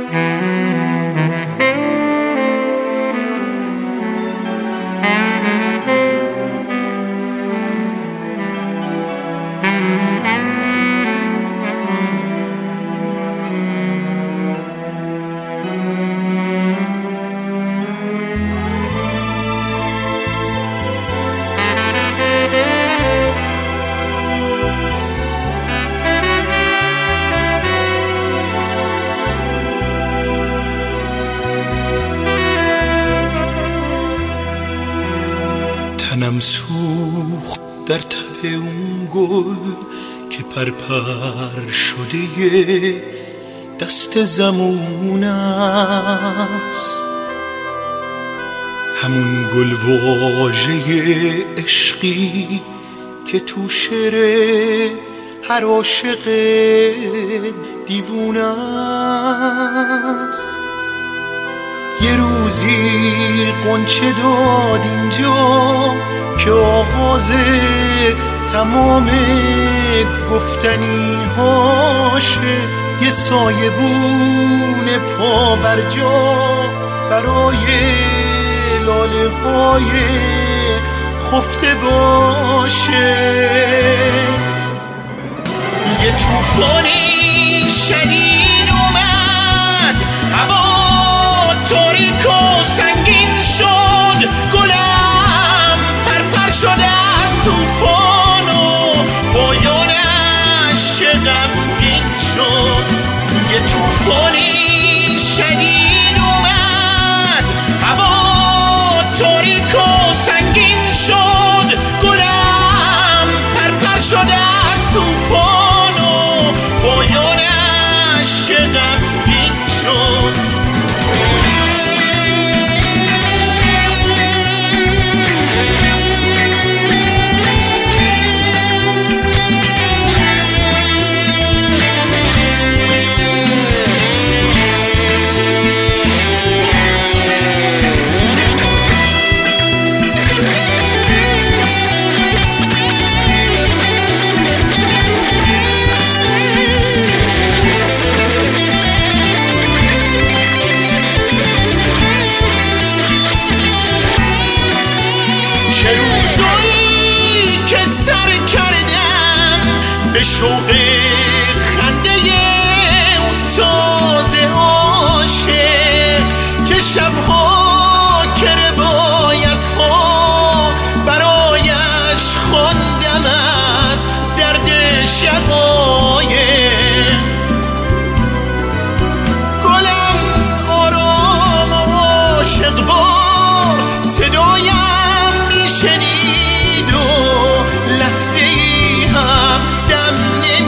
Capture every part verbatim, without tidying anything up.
تنم سوخت در تب اون گل که پرپر شده دست زمون است، همون گل واژه عشقی که تو شعر هر عاشق دیوونه است. یه روزی غنچه داد اینجا که آغاز تمام گفتنی هاشه، یه سایبون پا بر جا برای لاله های خفته باشه. یه طوفانی شدید اومد، هوا تاریک و سنگین شد، گلم پرپر شده از طوفان و پایانش چه غمگین شد. یه طوفانی شدید اومد، هوا تاریک و سنگین شد، گلم پرپر شده از طوفان و پایانش چه غمگین شد. چه روزایی که سر کردم به شوق خنده اون تازه عاشق، چه شبها که روایت ها برایش خواندم از درد شقایق. گلم آرام و عاشق بار صدایم شنید و لحظه ای هم دم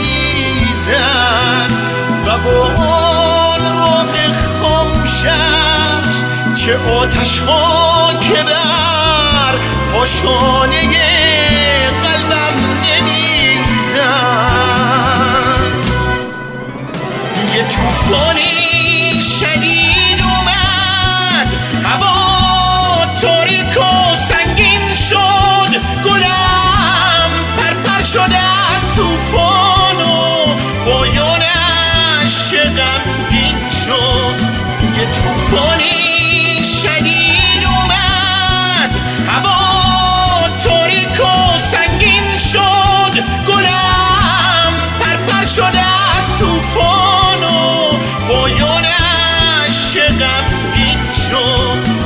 نمیزد و با آن آه خاموشش چه آتش ها که بر پاشانه قلبم نمیزد. یه طوفانی شدید اومد، هوا تاریک و سنگین شد، گلم پرپر شده از طوفان و پایانش چه غمگین شد. یه طوفانی شدید اومد، هوا تاریک و سنگین شد، گلم پرپر شده از طوفان و پایانش چه غمگین شد.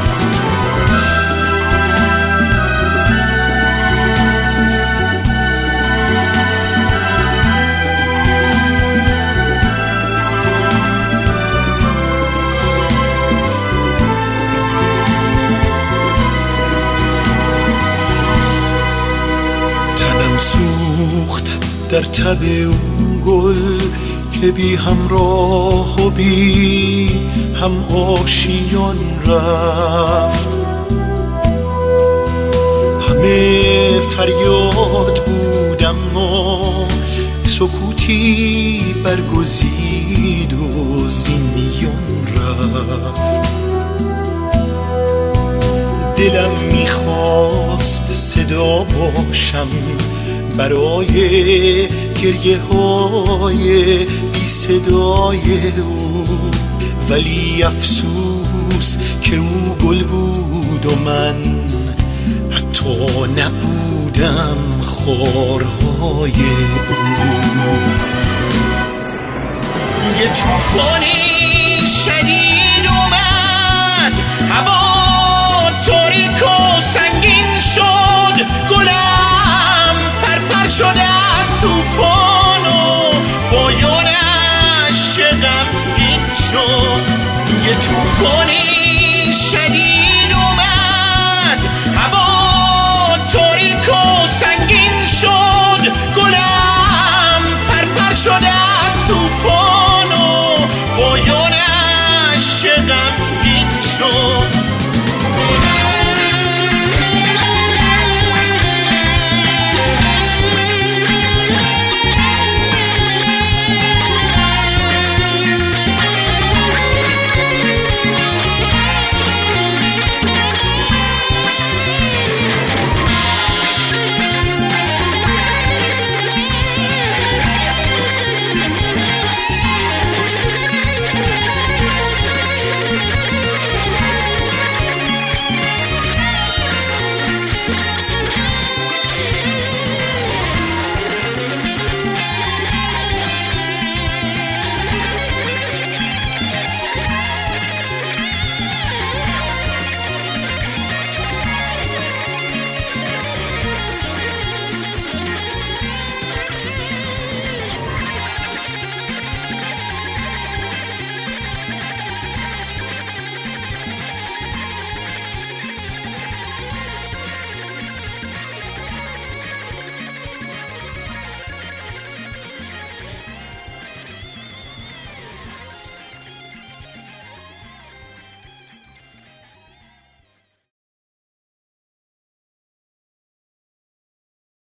سوخت در تب اون گل که بی همراه و بی هم آشیان رفت، همه فریاد بود اما سکوتی برگزید و زین رفت. دلم میخواست صدا باشم برای گریه های بی صدای او، ولی افسوس که او گل بود و من حتی نبودم خارهای او. یه طوفانی شدید اومد، هوا تاریک و سنگین شد، گلم پرپر شد از طوفان و پایانش چه غمگین شد. یه طوفانی